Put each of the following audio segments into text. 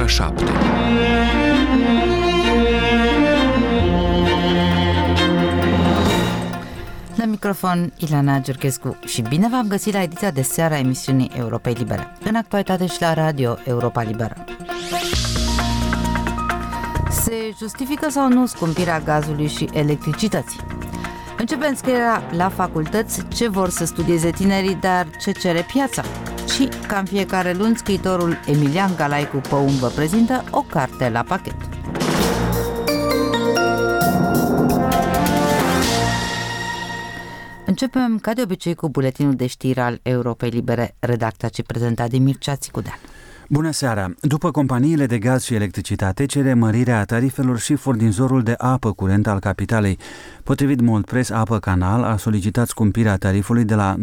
ora 7. La microfon, Ilana Giurchescu și bine v-am găsit la ediția de seară a emisiunii Europei Libere, în actualitate și la Radio Europa Liberă. Se justifică sau nu scumpirea gazului și electricității? Începem scrierea la facultăți ce vor să studieze tinerii, dar ce cere piața. Și, ca în fiecare luni, scriitorul Emilian Galaicu Păun vă prezintă o carte la pachet. Începem, ca de obicei, cu buletinul de știri al Europei Libere, redactat și prezentat de Mircea Țicudean. Bună seara! După companiile de gaz și electricitate, cere mărirea tarifelor și furnizorul de apă curentă al capitalei. Potrivit Moldpress, Apă Canal a solicitat scumpirea tarifului de la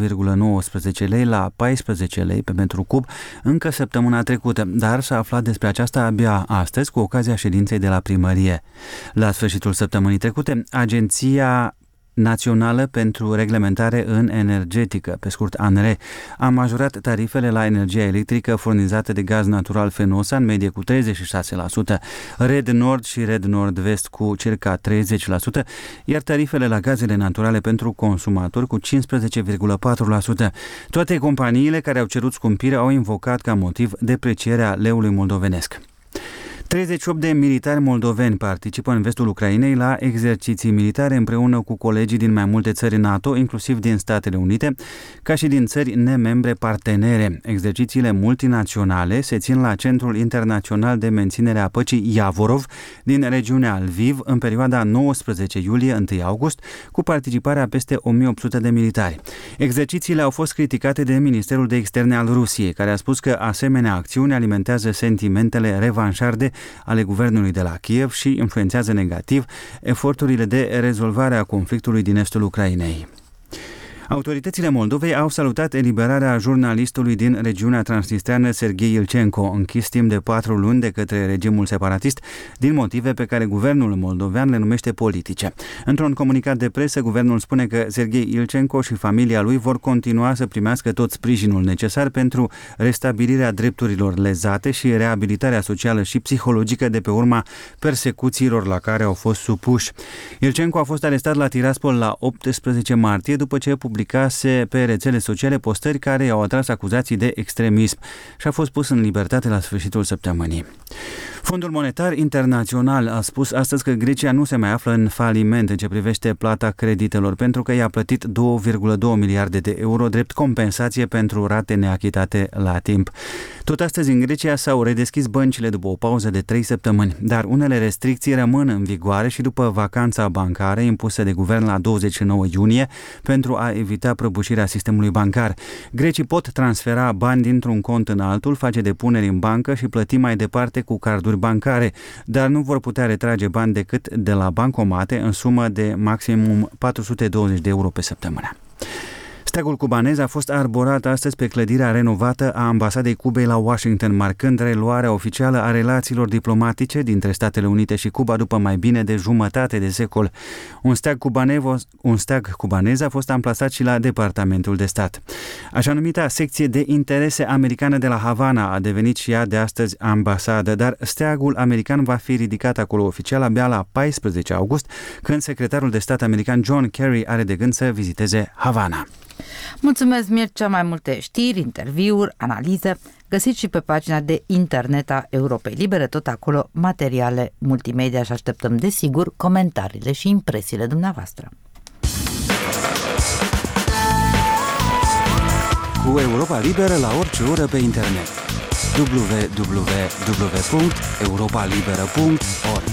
9,19 lei la 14 lei pe metru cub încă săptămâna trecută, dar s-a aflat despre aceasta abia astăzi cu ocazia ședinței de la primărie. La sfârșitul săptămânii trecute, Agenția Națională pentru Reglementare în Energetică, pe scurt ANRE, a majorat tarifele la energia electrică furnizată de gaz natural Fenosa în medie cu 36%, Red Nord și Red Nord-Vest cu circa 30%, iar tarifele la gazele naturale pentru consumatori cu 15,4%. Toate companiile care au cerut scumpire au invocat ca motiv deprecierea leului moldovenesc. 38 de militari moldoveni participă în vestul Ucrainei la exerciții militare împreună cu colegii din mai multe țări NATO, inclusiv din Statele Unite, ca și din țări nemembre partenere. Exercițiile multinaționale se țin la Centrul Internațional de Menținere a Păcii Iavorov din regiunea Lviv în perioada 19 iulie-1 august, cu participarea peste 1800 de militari. Exercițiile au fost criticate de Ministerul de Externe al Rusiei, care a spus că asemenea acțiuni alimentează sentimentele revanșarde ale guvernului de la Kiev și influențează negativ eforturile de rezolvare a conflictului din estul Ucrainei. Autoritățile Moldovei au salutat eliberarea jurnalistului din regiunea transnistreană Serghei Ilcenco, închis timp de 4 luni de către regimul separatist, din motive pe care guvernul moldovean le numește politice. Într-un comunicat de presă, guvernul spune că Serghei Ilcenco și familia lui vor continua să primească tot sprijinul necesar pentru restabilirea drepturilor lezate și reabilitarea socială și psihologică de pe urma persecuțiilor la care au fost supuși. Ilcenco a fost arestat la Tiraspol la 18 martie după ce publicase pe rețele sociale postări care i-au atras acuzații de extremism și a fost pus în libertate la sfârșitul săptămânii. Fondul Monetar Internațional a spus astăzi că Grecia nu se mai află în faliment în ce privește plata creditelor, pentru că i-a plătit 2,2 miliarde de euro drept compensație pentru rate neachitate la timp. Tot astăzi în Grecia s-au redeschis băncile după o pauză de 3 săptămâni, dar unele restricții rămân în vigoare și după vacanța bancară impusă de guvern la 29 iunie pentru a evita prăbușirea sistemului bancar. Grecii pot transfera bani dintr-un cont în altul, face depuneri în bancă și plăti mai departe cu carduri bancare, dar nu vor putea retrage bani decât de la bancomate în sumă de maximum 420 de euro pe săptămână. Steagul cubanez a fost arborat astăzi pe clădirea renovată a Ambasadei Cubei la Washington, marcând reluarea oficială a relațiilor diplomatice dintre Statele Unite și Cuba după mai bine de jumătate de secol. Un steag cubanez a fost amplasat și la Departamentul de Stat. Așa numita secție de interese americană de la Havana a devenit și ea de astăzi ambasadă, dar steagul american va fi ridicat acolo oficial abia la 14 august, când secretarul de stat american John Kerry are de gând să viziteze Havana. Mulțumesc, Mircea, mai multe știri, interviuri, analize, găsiți și pe pagina de internet a Europei Libere, tot acolo materiale multimedia și așteptăm, desigur, comentariile și impresiile dumneavoastră. Cu Europa Liberă la orice oră pe internet. www.europalibera.org.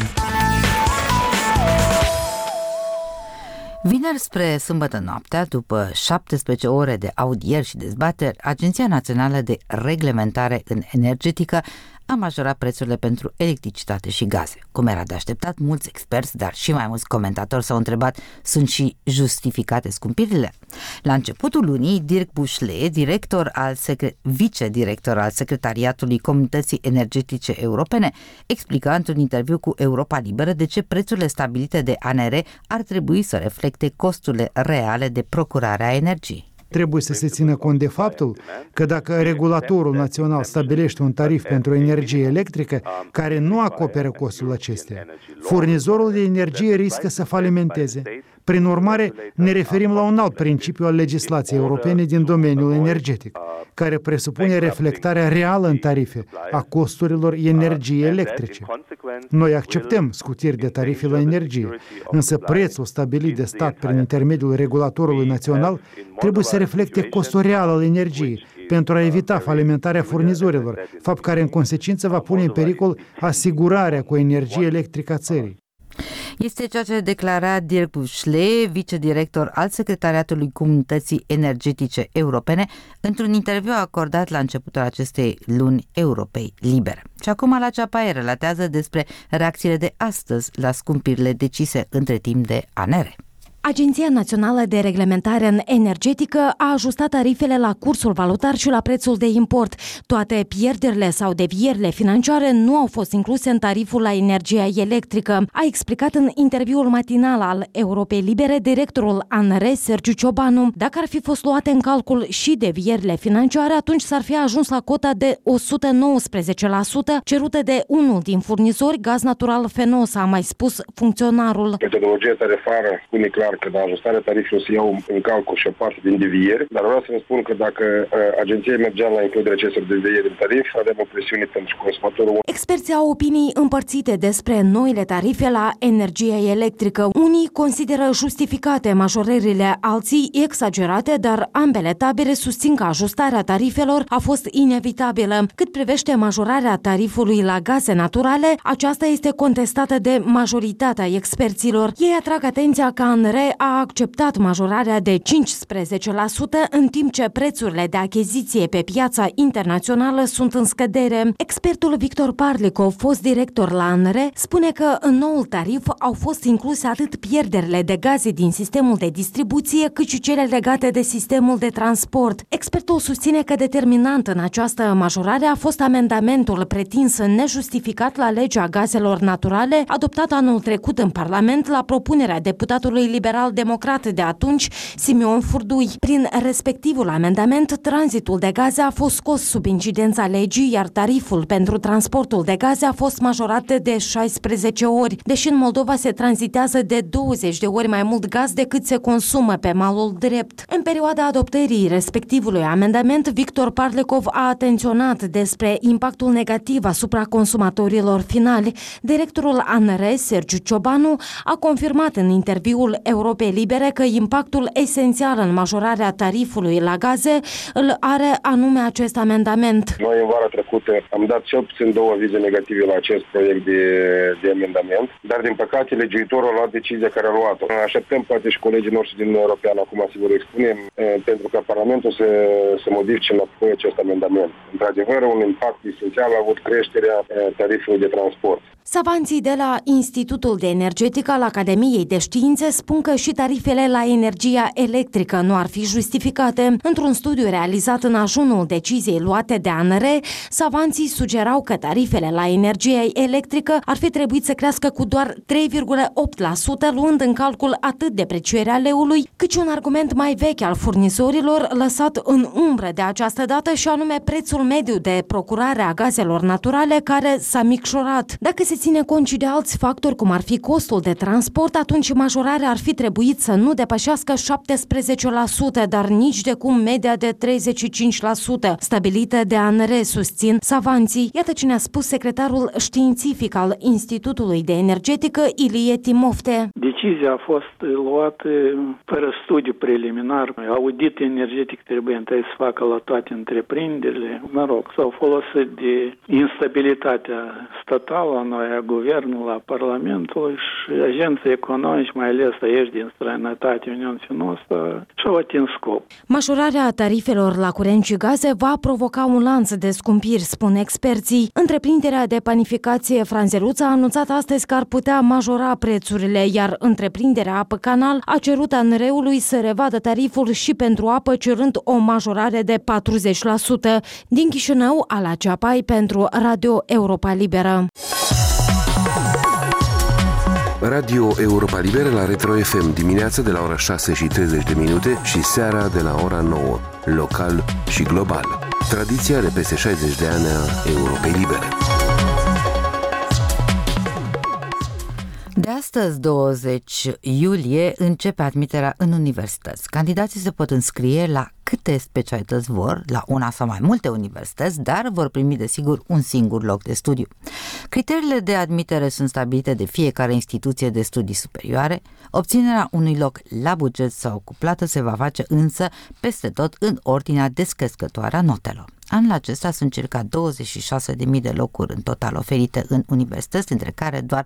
Vineri spre sâmbătă noaptea, după 17 ore de audieri și dezbateri, Agenția Națională de Reglementare în Energetică a majorat prețurile pentru electricitate și gaze. Cum era de așteptat, mulți experți, dar și mai mulți comentatori s-au întrebat, sunt și justificate scumpirile? La începutul lunii, Dirk Bușle, vicedirector al Secretariatului Comunității Energetice Europene, explica într-un interviu cu Europa Liberă de ce prețurile stabilite de ANRE ar trebui să reflecte costurile reale de procurare a energiei. Trebuie să se țină cont de faptul că dacă regulatorul național stabilește un tarif pentru energie electrică care nu acoperă costul acestea, furnizorul de energie riscă să falimenteze. Prin urmare, ne referim la un alt principiu al legislației europene din domeniul energetic, care presupune reflectarea reală în tarife a costurilor energiei electrice. Noi acceptăm scutiri de tarife la energie, însă prețul stabilit de stat prin intermediul regulatorului național trebuie să reflecte costul real al energiei, pentru a evita falimentarea furnizorilor, fapt care în consecință va pune în pericol asigurarea cu energie electrică a țării. Este ceea ce declara Dirk Bușle, vicedirector al Secretariatului Comunității Energetice Europene, într-un interviu acordat la începutul acestei luni Europei Libere. Și acum la Ceapai relatează despre reacțiile de astăzi la scumpirile decise între timp de ANRE. Agenția Națională de Reglementare Energetică a ajustat tarifele la cursul valutar și la prețul de import. Toate pierderile sau devierile financiare nu au fost incluse în tariful la energia electrică, a explicat în interviul matinal al Europei Libere directorul ANRE, Sergiu Ciobanu. Dacă ar fi fost luate în calcul și devierile financiare, atunci s-ar fi ajuns la cota de 119% cerută de unul din furnizori, Gaz Natural Fenosa, a mai spus funcționarul. Metodologia tarifară spune clar că la ajustarea tarifelor se iau în calcul și o parte din devieri, dar vreau să vă spun că dacă agenția mergea la includerea acestor devieri în tarif, avem o presiune pentru consumatorul. Experții au opinii împărțite despre noile tarife la energie electrică. Unii consideră justificate majorările, alții exagerate, dar ambele tabere susțin că ajustarea tarifelor a fost inevitabilă. Cât privește majorarea tarifului la gaze naturale, aceasta este contestată de majoritatea experților. Ei atrag atenția că ANRE a acceptat majorarea de 15%, în timp ce prețurile de achiziție pe piața internațională sunt în scădere. Expertul Victor Parlicov, fost director la ANRE, spune că în noul tarif au fost incluse atât pierderile de gaze din sistemul de distribuție, cât și cele legate de sistemul de transport. Expertul susține că determinant în această majorare a fost amendamentul pretins nejustificat la legea gazelor naturale, adoptat anul trecut în Parlament la propunerea deputatului liberal-democrat de atunci, Simeon Furdui. Prin respectivul amendament, tranzitul de gaze a fost scos sub incidența legii, iar tariful pentru transportul de gaze a fost majorat de 16 ori, deși în Moldova se tranzitează de 20 de ori mai mult gaz decât se consumă pe malul drept. În perioada adoptării respectivului amendament, Victor Parlicov a atenționat despre impactul negativ asupra consumatorilor finali. Directorul ANRE, Sergiu Ciobanu, a confirmat în interviul Europei Libere că impactul esențial în majorarea tarifului la gaze îl are anume acest amendament. Noi în vara trecută am dat cel puțin 2 avize negative la acest proiect de amendament, dar din păcate legiuitorul a luat decizia care a luat-o. Așteptăm poate și colegii noștri din Uniunea Europeană acum se vor expune pentru că Parlamentul să modifice înapoi acest amendament. Într-adevăr, un impact esențial a avut creșterea tarifului de transport. Savanții de la Institutul de Energetică al Academiei de Științe spun că și tarifele la energia electrică nu ar fi justificate. Într-un studiu realizat în ajunul deciziei luate de ANRE, savanții sugerau că tarifele la energia electrică ar fi trebuit să crească cu doar 3,8%, luând în calcul atât deprecierea leului, cât și un argument mai vechi al furnizorilor lăsat în umbră de această dată, și anume prețul mediu de procurare a gazelor naturale, care s-a micșorat. Dacă se ține cont și de alți factori, cum ar fi costul de transport, atunci majorarea ar fi trebuit să nu depășească 17%, dar nici de cum media de 35% stabilită de ANRE, susțin savanții. Iată ce ne-a spus secretarul științific al Institutului de Energetică, Ilie Timofte. Decizia a fost luată fără studiu preliminar. Audit energetic trebuie întâi să facă la toate întreprinderile. S-au folosit de instabilitatea statală a noi, a guvernului, a Parlamentului și agenții economici, mai ales aici din străinătate, Uniunea Finosă, și-au atins scop. Majorarea tarifelor la curent și gaze va provoca un lanț de scumpiri, spun experții. Întreprinderea de panificație Franzeluța a anunțat astăzi că ar putea majora prețurile, iar întreprinderea Apă Canal a cerut ANRE-ului să revadă tariful și pentru apă, cerând o majorare de 40%. Din Chișinău, Ala Ceapai pentru Radio Europa Liberă. Radio Europa Liberă la Retro FM dimineața de la ora 6:30 și seara de la ora 9, local și global. Tradiția de peste 60 de ani a Europei Libere. De astăzi, 20 iulie, începe admiterea în universități. Candidații se pot înscrie la câte specialități vor, la una sau mai multe universități, dar vor primi, desigur, un singur loc de studiu. Criteriile de admitere sunt stabilite de fiecare instituție de studii superioare. Obținerea unui loc la buget sau cu plată se va face însă peste tot în ordinea descrescătoare a notelor. Anul acesta sunt circa 26.000 de locuri în total oferite în universități, dintre care doar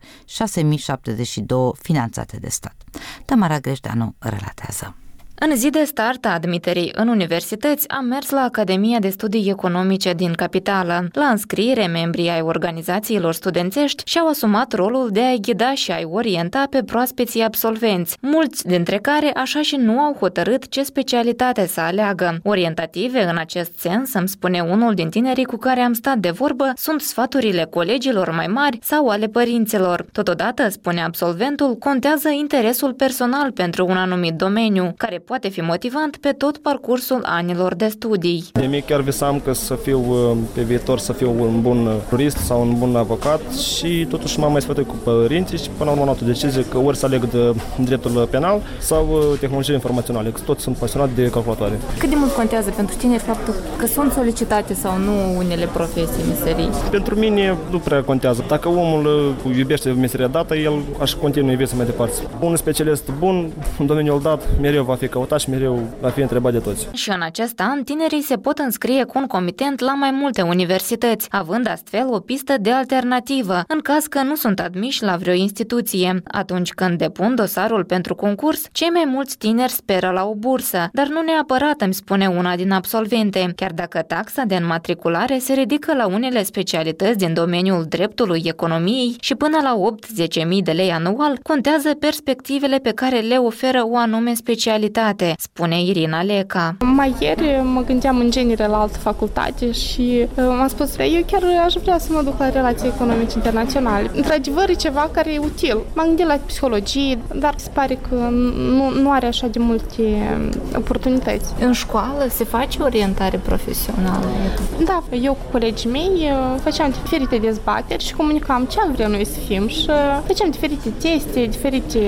6.072 finanțate de stat. Tamara Greșdeanu relatează. În zi de start a admiterii în universități am mers la Academia de Studii Economice din capitală. La înscriere, membrii ai organizațiilor studențești și-au asumat rolul de a-i ghida și a-i orienta pe proaspeții absolvenți, mulți dintre care așa și nu au hotărât ce specialitate să aleagă. Orientative în acest sens, îmi spune unul din tinerii cu care am stat de vorbă, sunt sfaturile colegilor mai mari sau ale părinților. Totodată, spune absolventul, contează interesul personal pentru un anumit domeniu, care poate fi motivant pe tot parcursul anilor de studii. De mic chiar visam că să fiu pe viitor să fiu un bun jurist sau un bun avocat și totuși m-am mai sfătuit cu părinții și până la urmă am luat o decizie că ori să aleg de dreptul penal sau tehnologie informaționale, că toți sunt pasionat de calculatoare. Cât de mult contează pentru tineri faptul că sunt solicitate sau nu unele profesii, meserii? Pentru mine nu prea contează. Dacă omul iubește meseria dată, el aș continua viața mai departe. Un specialist bun în domeniul dat mereu va fi căutat și mereu va fi întrebat de toți. Și în acest an, tinerii se pot înscrie concomitent la mai multe universități, având astfel o pistă de alternativă, în caz că nu sunt admiși la vreo instituție. Atunci când depun dosarul pentru concurs, cei mai mulți tineri speră la o bursă, dar nu neapărat, îmi spune una din absolvente, chiar dacă taxa de înmatriculare se ridică la unele specialități din domeniul dreptului, economiei și până la 8-10.000 de lei anual, contează perspectivele pe care le oferă o anume specialitate, spune Irina Leca. Mai ieri mă gândeam în genere la altă facultate și m-am spus, eu chiar aș vrea să mă duc la relații economice internaționale. Într-adevăr, e ceva care e util. M-am gândit la psihologie, dar se pare că nu are așa de multe oportunități. În școală se face orientare profesională? Da, eu cu colegii mei făceam diferite dezbateri și comunicam ce am vrea noi să fim și făceam diferite teste, diferite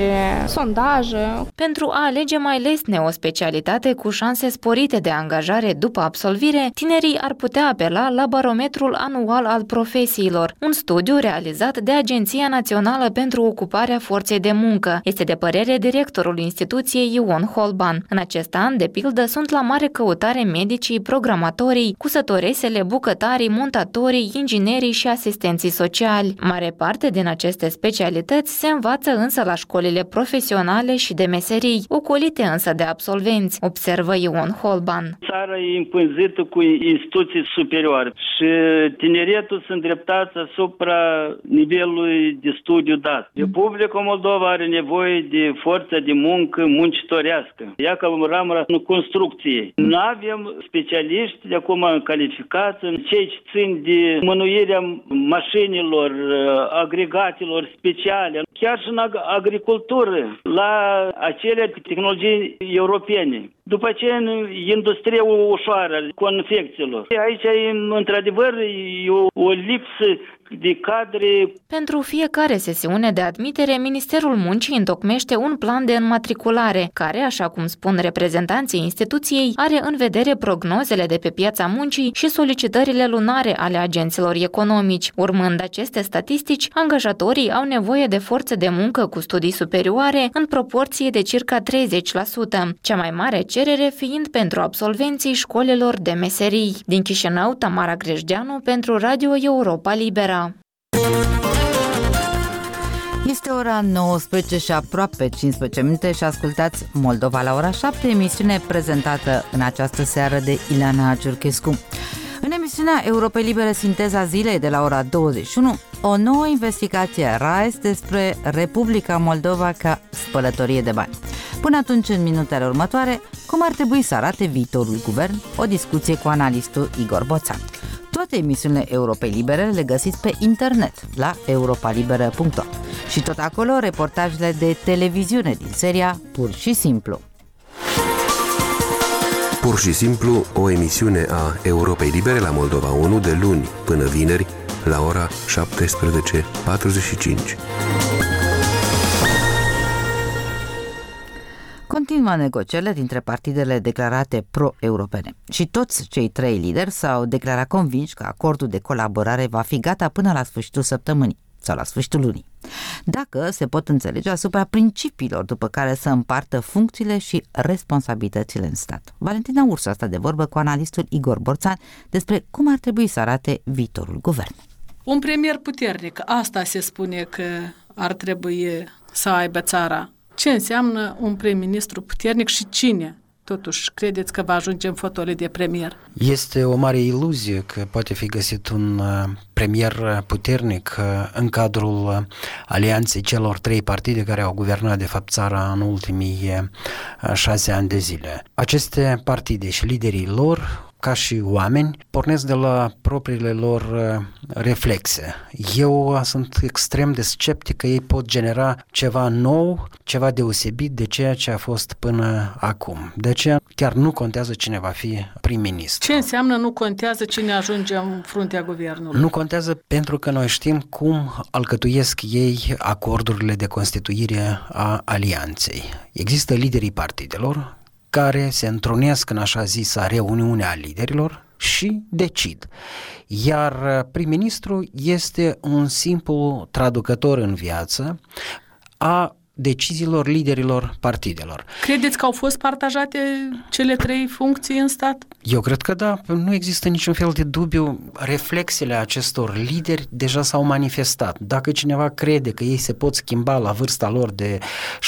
sondaje. Pentru a alege mai lesne o specialitate cu șanse sporite de angajare după absolvire, tinerii ar putea apela la barometrul anual al profesiilor, un studiu realizat de Agenția Națională pentru Ocuparea Forței de Muncă. Este de părere directorul instituției Ion Holban. În acest an, de pildă, sunt la mare căutare medicii, programatorii, cusătoresele, bucătarii, montatorii, inginerii și asistenții sociali. Mare parte din aceste specialități se învață însă la școlile profesionale și de meserii, ocolite însă de absolvenți, observă Ion Holban. Țara e împânzită cu instituții superioare și tineretul se îndreptați asupra nivelului de studiu dat. Republica Moldova are nevoie de forță de muncă muncitorească. Ia ca ramura în construcție. Nu avem specialiști de acum calificați în cei ce țin de mânuirea mașinilor, agregatelor speciale, chiar și în agricultură, la acele tehnologii europene. După aceea, în industria ușoară, confecțiilor. Aici, într-adevăr, e o lipsă de cadre. Pentru fiecare sesiune de admitere, Ministerul Muncii întocmește un plan de înmatriculare, care, așa cum spun reprezentanții instituției, are în vedere prognozele de pe piața muncii și solicitările lunare ale agenților economici. Urmând aceste statistici, angajatorii au nevoie de forțe de muncă cu studii superioare în proporție de circa 30%, cea mai mare cerere fiind pentru absolvenții școlilor de meserii. Din Chișinău, Tamara Greșdeanu pentru Radio Europa Libera. Este ora 19 și aproape 15 minute și ascultați Moldova la ora 7, emisiune prezentată în această seară de Ileana Ciurchescu. În emisiunea Europei Libere, sinteza zilei de la ora 21, o nouă investigație RAES despre Republica Moldova ca spălătorie de bani. Până atunci, în minutele următoare, cum ar trebui să arate viitorul guvern, o discuție cu analistul Igor Boțan. Toate emisiunile Europei Libere le găsiți pe internet la europalibera.ro. Și tot acolo, reportajele de televiziune din seria Pur și Simplu. Pur și Simplu, o emisiune a Europei Libere la Moldova 1 de luni până vineri la ora 17:45. Continuă negocierile dintre partidele declarate pro-europene și toți cei 3 lideri s-au declarat convinși că acordul de colaborare va fi gata până la sfârșitul săptămânii sau la sfârșitul lunii, dacă se pot înțelege asupra principiilor după care să împartă funcțiile și responsabilitățile în stat. Valentina Ursu a stat de vorbă cu analistul Igor Borțan despre cum ar trebui să arate viitorul guvern. Un premier puternic, asta se spune că ar trebui să aibă țara. Ce înseamnă un prim-ministru puternic și cine, totuși, credeți că va ajunge în fotoliu de premier? Este o mare iluzie că poate fi găsit un premier puternic în cadrul alianței celor 3 partide care au guvernat, de fapt, țara în ultimii 6 ani de zile. Aceste partide și liderii lor, ca și oameni, pornesc de la propriile lor reflexe. Eu sunt extrem de sceptic că ei pot genera ceva nou, ceva deosebit de ceea ce a fost până acum. De aceea chiar nu contează cine va fi prim-ministru. Ce înseamnă nu contează cine ajunge în fruntea guvernului? Nu contează pentru că noi știm cum alcătuiesc ei acordurile de constituire a alianței. Există liderii partidelor care se întrunesc în așa zisa reuniune a liderilor și decid. Iar prim-ministru este un simplu traducător în viață a deciziilor liderilor partidelor. Credeți că au fost partajate cele 3 funcții în stat? Eu cred că da, nu există niciun fel de dubiu. Reflexele acestor lideri deja s-au manifestat. Dacă cineva crede că ei se pot schimba la vârsta lor de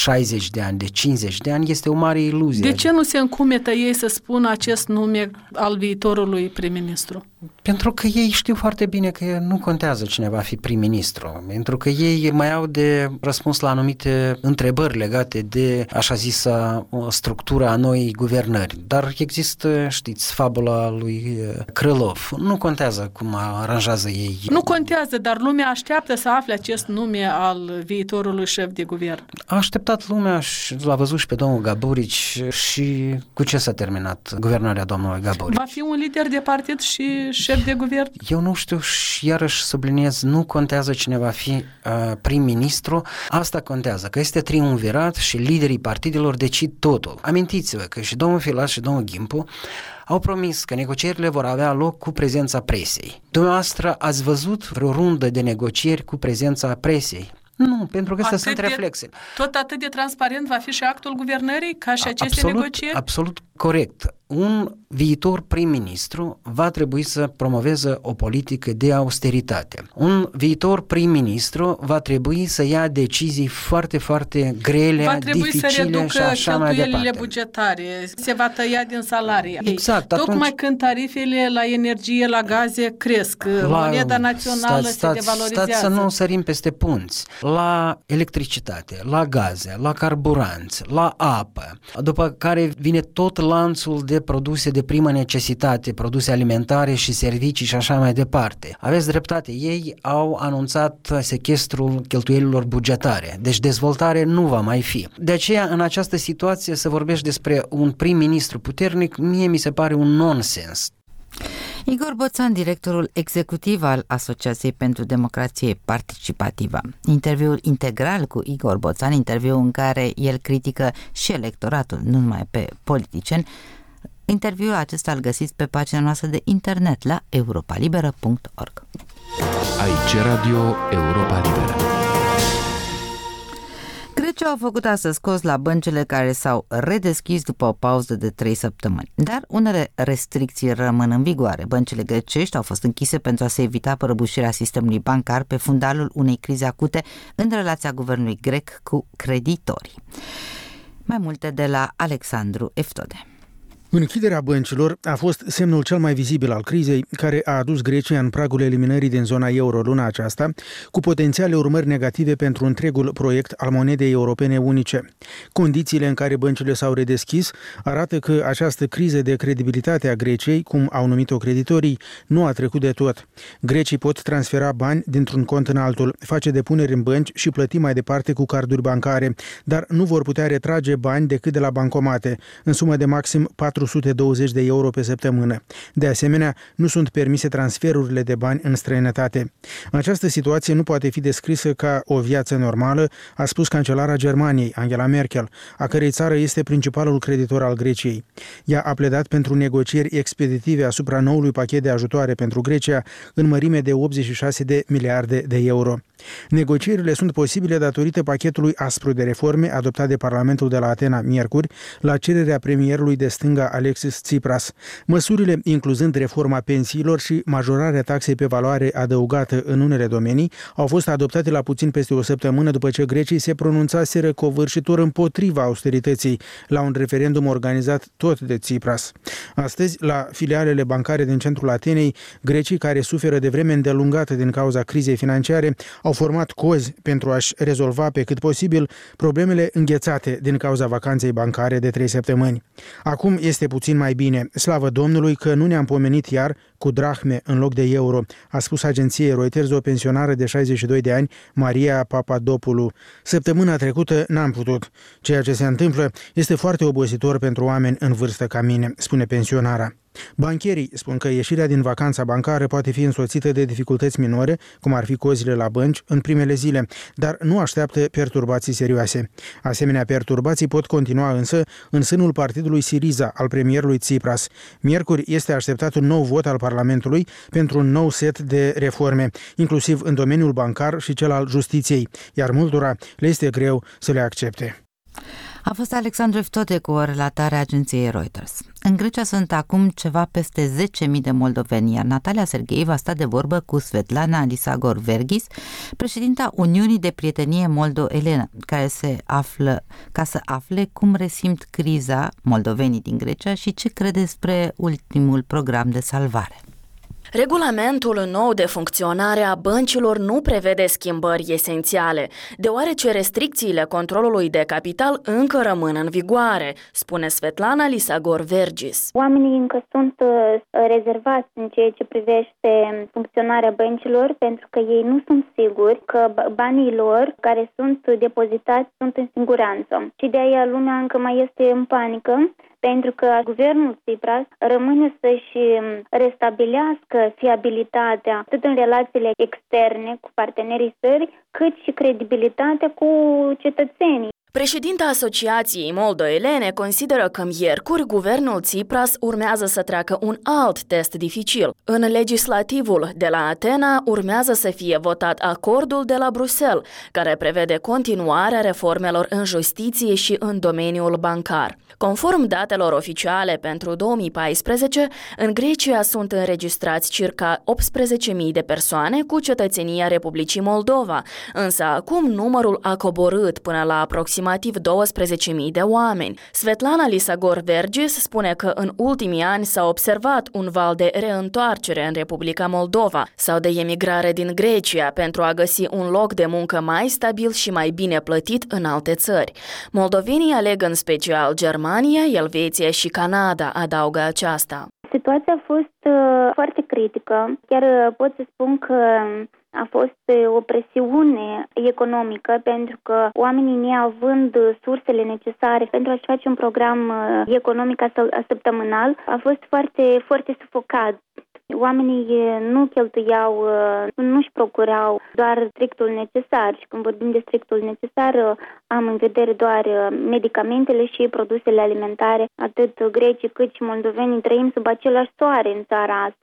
60 de ani, de 50 de ani, este o mare iluzie. De ce nu se încumetă ei să spună acest nume al viitorului prim-ministru? Pentru că ei știu foarte bine că nu contează cine va fi prim-ministru, pentru că ei mai au de răspuns la anumite întrebări legate de, așa zisa, structura noii guvernări. Dar există, știți, fabula lui Krylov. Nu contează cum aranjează ei. Nu contează, dar lumea așteaptă să afle acest nume al viitorului șef de guvern. A așteptat lumea și l-a văzut și pe domnul Gaburici. Și cu ce s-a terminat guvernarea domnului Gaburici? Va fi un lider de partid și șef de guvern? Eu nu știu și iarăși subliniez, nu contează cine va fi prim-ministru, asta contează, că este triumvirat și liderii partidelor decid totul. Amintiți-vă că și domnul Filat și domnul Ghimpu au promis că negocierile vor avea loc cu prezența presei. Dumneavoastră ați văzut vreo rundă de negocieri cu prezența presei? Nu, pentru că astea sunt reflexe. Tot atât de transparent va fi și actul guvernării ca și aceste negocieri? Absolut corect. Un viitor prim-ministru va trebui să promoveze o politică de austeritate. Un viitor prim-ministru va trebui să ia decizii foarte, foarte grele, dificile și așa mai departe. Va trebui să reducă cheltuielile bugetare, se va tăia din salarii. Exact. Tocmai când tarifele la energie, la gaze cresc, moneda națională se devalorizează. Stați să nu sărim peste punți. La electricitate, la gaze, la carburanți, la apă, după care vine tot lanțul de produse de primă necesitate, produse alimentare și servicii și așa mai departe. Aveți dreptate, ei au anunțat sechestrul cheltuielilor bugetare, deci dezvoltare nu va mai fi. De aceea, în această situație, să vorbești despre un prim-ministru puternic, mie mi se pare un nonsens. Igor Borțan, directorul executiv al Asociației pentru Democrație Participativă. Interviul integral cu Igor Borțan, interviu în care el critică și electoratul, nu numai pe politicieni. Interviul acesta îl găsiți pe pagina noastră de internet la europalibera.org. Aici Radio Europa Liberă. Grecia au făcut astăzi cost la băncile care s-au redeschis după o pauză de 3 săptămâni. Dar unele restricții rămân în vigoare. Băncile grecești au fost închise pentru a se evita prăbușirea sistemului bancar pe fundalul unei crize acute în relația guvernului grec cu creditorii. Mai multe de la Alexandru Eftode. Închiderea băncilor a fost semnul cel mai vizibil al crizei, care a adus Grecia în pragul eliminării din zona euro luna aceasta, cu potențiale urmări negative pentru întregul proiect al monedei europene unice. Condițiile în care băncile s-au redeschis arată că această criză de credibilitate a Greciei, cum au numit-o creditorii, nu a trecut de tot. Grecii pot transfera bani dintr-un cont în altul, face depuneri în bănci și plăti mai departe cu carduri bancare, dar nu vor putea retrage bani decât de la bancomate, în sumă de maxim 420 de euro pe săptămână. De asemenea, nu sunt permise transferurile de bani în străinătate. Această situație nu poate fi descrisă ca o viață normală, a spus cancelara Germaniei, Angela Merkel, a cărei țară este principalul creditor al Greciei. Ea a pledat pentru negocieri expeditive asupra noului pachet de ajutoare pentru Grecia în mărime de 86 de miliarde de euro. Negocierile sunt posibile datorită pachetului aspru de reforme adoptat de Parlamentul de la Atena miercuri, la cererea premierului de stânga Alexis Tsipras. Măsurile, incluzând reforma pensiilor și majorarea taxei pe valoare adăugată în unele domenii, au fost adoptate la puțin peste o săptămână după ce grecii se pronunțaseră covârșitor împotriva austerității la un referendum organizat tot de Tsipras. Astăzi, la filialele bancare din centrul Atenei, grecii care suferă de vreme îndelungată din cauza crizei financiare au format cozi pentru a-și rezolva pe cât posibil problemele înghețate din cauza vacanței bancare de 3 săptămâni. Acum este puțin mai bine. Slavă Domnului că nu ne-am pomenit iar cu drahme în loc de euro, a spus agenției Reuters o pensionară de 62 de ani, Maria Papadopoulou. Săptămâna trecută n-am putut. Ceea ce se întâmplă este foarte obositor pentru oameni în vârstă ca mine, spune pensionara. Bancherii spun că ieșirea din vacanța bancară poate fi însoțită de dificultăți minore, cum ar fi cozile la bănci, în primele zile, dar nu așteaptă perturbații serioase. Asemenea, perturbații pot continua însă în sânul partidului Syriza al premierului Tsipras. Miercuri este așteptat un nou vot al Parlamentului pentru un nou set de reforme, inclusiv în domeniul bancar și cel al justiției, iar multora le este greu să le accepte. A fost Alexandru Iftote cu o relatare a agenției Reuters. În Grecia sunt acum ceva peste 10.000 de moldoveni, iar Natalia Sergheieva a stat de vorbă cu Svetlana Lisagor-Verghis, președinta Uniunii de Prietenie Moldo-Elena, ca să afle cum resimt criza moldovenii din Grecia și ce crede despre ultimul program de salvare. Regulamentul nou de funcționare a băncilor nu prevede schimbări esențiale, deoarece restricțiile controlului de capital încă rămân în vigoare, spune Svetlana Lisagor-Verghis. Oamenii încă sunt rezervați în ceea ce privește funcționarea băncilor, pentru că ei nu sunt siguri că banii lor care sunt depozitați sunt în siguranță. Și de aia lumea încă mai este în panică, pentru că guvernul Tsipras rămâne să-și restabilească fiabilitatea atât în relațiile externe cu partenerii săi, cât și credibilitatea cu cetățenii. Președinta Asociației Moldo-Elene consideră că miercuri guvernul Tsipras urmează să treacă un alt test dificil. În legislativul de la Atena urmează să fie votat acordul de la Bruxelles, care prevede continuarea reformelor în justiție și în domeniul bancar. Conform datelor oficiale pentru 2014, în Grecia sunt înregistrați circa 18.000 de persoane cu cetățenia Republicii Moldova, însă acum numărul a coborât până la aproximativ 12.000 de oameni. Svetlana Lisagor-Verghis spune că în ultimii ani s-a observat un val de reîntoarcere în Republica Moldova sau de emigrare din Grecia pentru a găsi un loc de muncă mai stabil și mai bine plătit în alte țări. Moldovenii aleg în special Germania, Elveția și Canada, adaugă aceasta. Situația a fost foarte critică. Chiar pot să spun că a fost o presiune economică, pentru că oamenii neavând sursele necesare pentru a-și face un program economic săptămânal, a fost foarte, foarte sufocat. Oamenii nu cheltuiau, nu-și procurau doar strictul necesar și când vorbim de strictul necesar am în vedere doar medicamentele și produsele alimentare. Atât grecii cât și moldovenii trăim sub același soare în țara asta,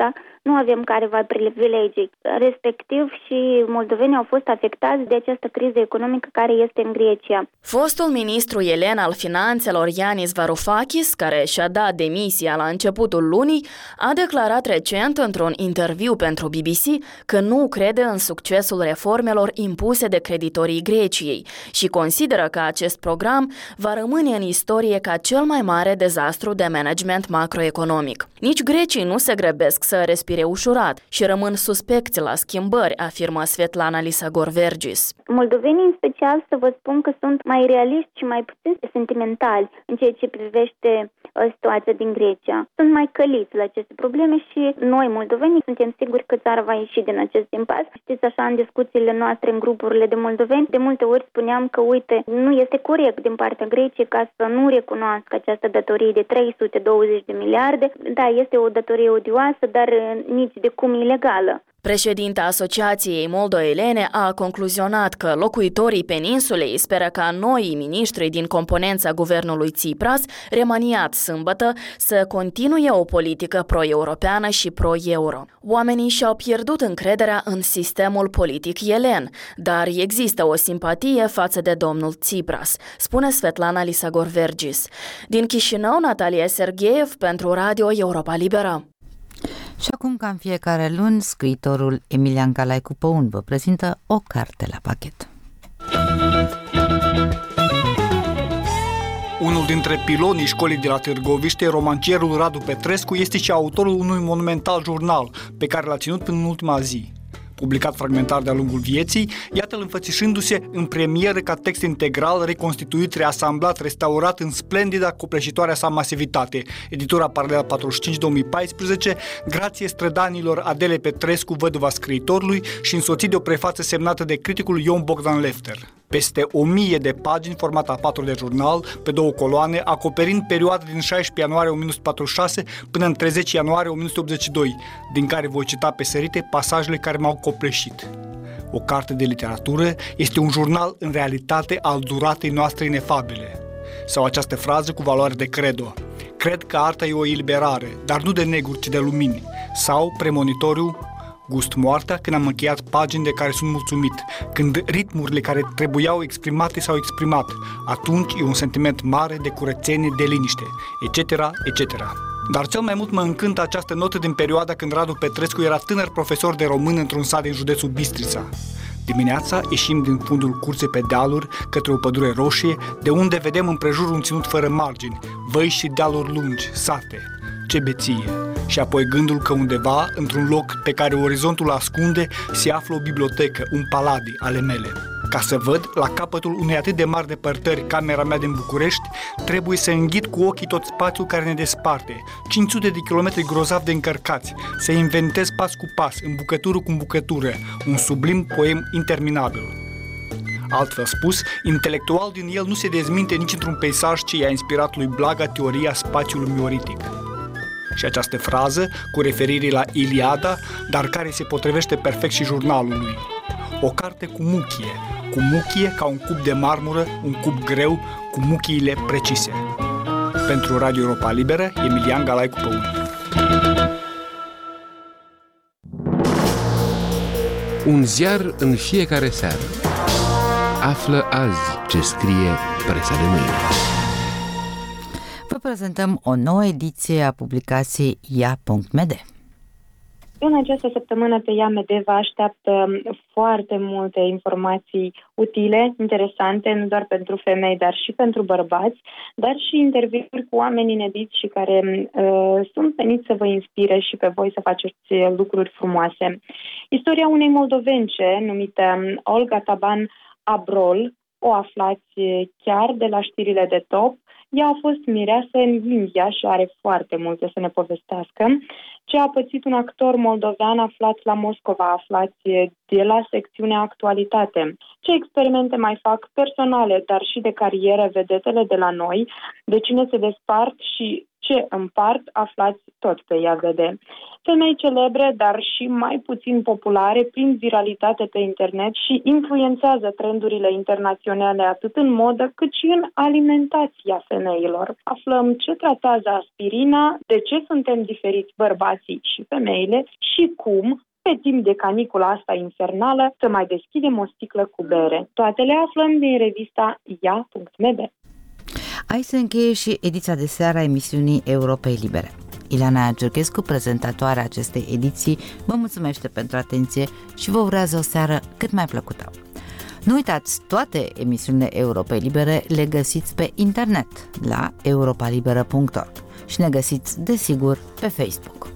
nu avem careva privilegii. Respectiv și moldovenii au fost afectați de această criză economică care este în Grecia. Fostul ministru elen al finanțelor Yanis Varoufakis, care și-a dat demisia la începutul lunii, a declarat recent într-un interviu pentru BBC că nu crede în succesul reformelor impuse de creditorii Greciei și consideră că acest program va rămâne în istorie ca cel mai mare dezastru de management macroeconomic. Nici grecii nu se grăbesc să respire ușurat și rămân suspecți la schimbări, afirmă Svetlana Lisagor-Vergis. Moldovenii, în special, să vă spun că sunt mai realiști și mai puțin sentimentali în ceea ce privește situația din Grecia. Sunt mai căliți la aceste probleme și noi, moldovenii, suntem siguri că țara va ieși din acest impas. Știți, așa, în discuțiile noastre, în grupurile de moldoveni, de multe ori spuneam că, uite, nu este corect din partea Greciei ca să nu recunoască această datorie de 320 de miliarde. Da, este o datorie odioasă, dar nici de cum ilegală. Președinta Asociației Moldo-Elene a concluzionat că locuitorii peninsulei speră ca noii miniștri din componența guvernului Tsipras, remaniat sâmbătă, să continue o politică pro-europeană și pro-euro. Oamenii și-au pierdut încrederea în sistemul politic elen, dar există o simpatie față de domnul Tsipras, spune Svetlana Lisagor-Vergis. Din Chișinău, Natalia Sergeev pentru Radio Europa Liberă. Și acum, ca în fiecare luni, scriitorul Emilian Calaicu Păun vă prezintă o carte la pachet. Unul dintre pilonii școlii de la Târgoviște, romancierul Radu Petrescu, este și autorul unui monumental jurnal pe care l-a ținut până în ultima zi. Publicat fragmentar de-a lungul vieții, iată-l înfățișându-se în premieră ca text integral, reconstituit, reasamblat, restaurat în splendida copleșitoarea sa masivitate. Editura Paralel 45-2014, grație strădanilor Adele Petrescu, văduva scriitorului, și însoțit de o prefață semnată de criticul Ion Bogdan Lefter. Peste 1000 de pagini, format A4 de jurnal, pe 2 coloane, acoperind perioada din 16 ianuarie 1946 până în 30 ianuarie 1982, din care voi cita pe sărite pasajele care m-au copleșit. O carte de literatură este un jurnal în realitate al duratei noastre inefabile. Sau această frază cu valoare de credo: cred că arta e o eliberare, dar nu de neguri, ci de lumini. Sau premonitoriu: gust moartea când am încheiat pagini de care sunt mulțumit, când ritmurile care trebuiau exprimate s-au exprimat. Atunci e un sentiment mare de curățenie, de liniște, etc., etc. Dar cel mai mult mă încântă această notă din perioada când Radu Petrescu era tânăr profesor de român într-un sat din județul Bistrița. Dimineața ieșim din fundul curții pe dealuri către o pădure roșie, de unde vedem împrejur un ținut fără margini, văi și dealuri lungi, sate. Ce beție! Și apoi gândul că undeva, într-un loc pe care orizontul ascunde, se află o bibliotecă, un paladii ale mele. Ca să văd, la capătul unei atât de mari depărtări, camera mea din București, trebuie să înghit cu ochii tot spațiul care ne desparte, 500 de kilometri grozav de încărcați, să inventez pas cu pas, în bucătură cu bucătură, un sublim poem interminabil. Altfel spus, intelectual din el nu se dezminte nici într-un peisaj ce i-a inspirat lui Blaga teoria spațiului mioritic. Și această frază, cu referire la Iliada, dar care se potrivește perfect și jurnalului. O carte cu muchie ca un cub de marmură, un cub greu, cu muchiile precise. Pentru Radio Europa Liberă, Emilian Calaicu Păun. Un ziar în fiecare seară. Află azi ce scrie presa de mâine. Vă prezentăm o nouă ediție a publicației Ia.md. În această săptămână pe Ia.md vă așteaptă foarte multe informații utile, interesante, nu doar pentru femei, dar și pentru bărbați, dar și interviuri cu oameni inediți și care sunt veniți să vă inspire și pe voi să faceți lucruri frumoase. Istoria unei moldovence numită Olga Taban Abrol o aflați chiar de la știrile de top. Ea a fost mireasă în India și are foarte multe să ne povestească. Ce a pățit un actor moldovean aflat la Moscova, aflați de la secțiunea Actualitate. Ce experimente mai fac personale, dar și de carieră vedetele de la noi, de cine se despart și ce împart aflați tot pe IAVD. Femei celebre, dar și mai puțin populare, prind viralitate pe internet și influențează trendurile internaționale atât în modă cât și în alimentația femeilor. Aflăm ce tratează aspirina, de ce suntem diferiți bărbații și femeile și cum, pe timp de canicula asta infernală, să mai deschidem o sticlă cu bere. Toate le aflăm din revista ia.md. Aici se încheie și ediția de seară a emisiunii Europei Libere. Ileana Giurghescu, prezentatoarea acestei ediții, vă mulțumește pentru atenție și vă urează o seară cât mai plăcută. Nu uitați, toate emisiunile Europei Libere le găsiți pe internet la europalibera.org și ne găsiți, desigur, pe Facebook.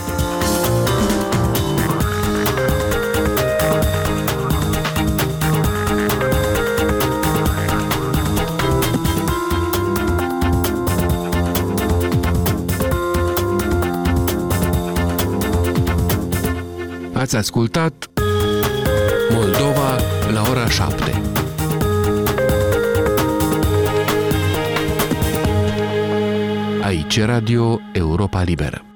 Ați ascultat Moldova la ora 7. Aici Radio Europa Liberă.